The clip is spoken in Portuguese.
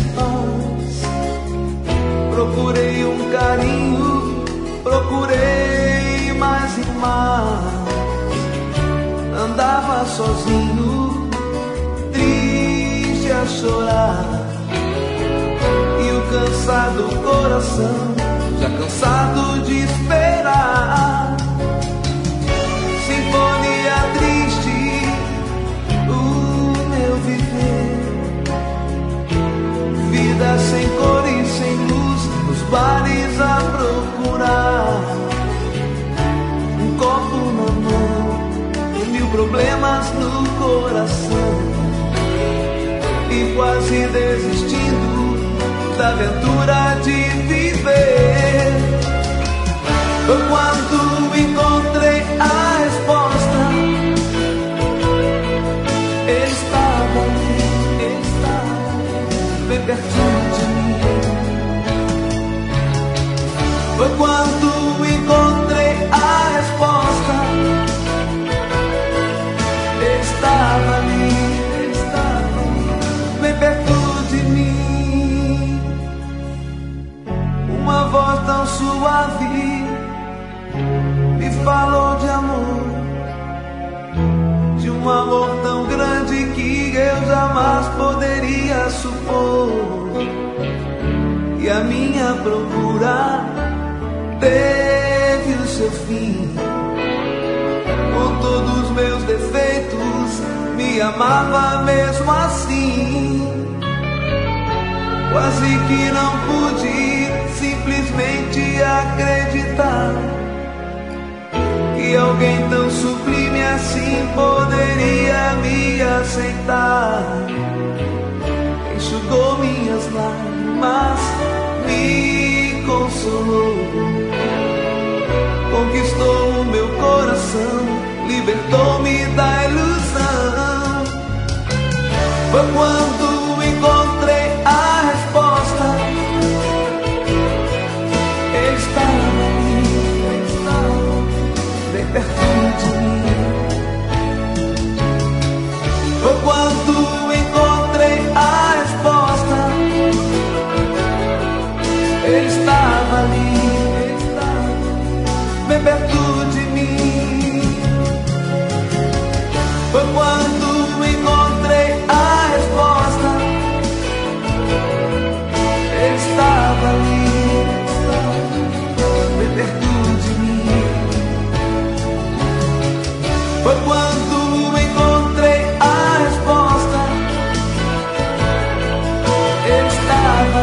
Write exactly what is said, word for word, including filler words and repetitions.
paz. Procurei um carinho, procurei mais e mais. Andava sozinho, triste a chorar, e o cansado coração, já cansado de esperar. Sinfonia triste, o meu viver. Vida sem cor e sem luz, nos bares a procurar. Um copo na mão, mil problemas no coração, e quase desistindo da aventura de viver. Foi quando encontrei a resposta. Ele estava ali, ele estava ali, bem pertinho de mim. Foi quando encontrei a resposta. Ele estava ali, ele estava ali, bem perto de mim. Uma voz tão suave me falou de amor, de um amor tão grande que eu jamais poderia supor. E a minha procura teve o seu fim. Com todos os meus defeitos, me amava mesmo assim. Quase que não pude simplesmente acreditar que alguém tão sublime assim poderia me aceitar. Enxugou minhas lágrimas, me consolou, conquistou o meu coração, libertou-me da ilusão. Foi quando encontrei a resposta. Ele estava ali, ele estava bem perto de mim. Foi quando encontrei a resposta. Ele estava ali, ele estava bem perto de mim. Foi quando encontrei a resposta. Ele estava ali, ele estava bem perto de mim. Foi quando encontrei a resposta. Ele estava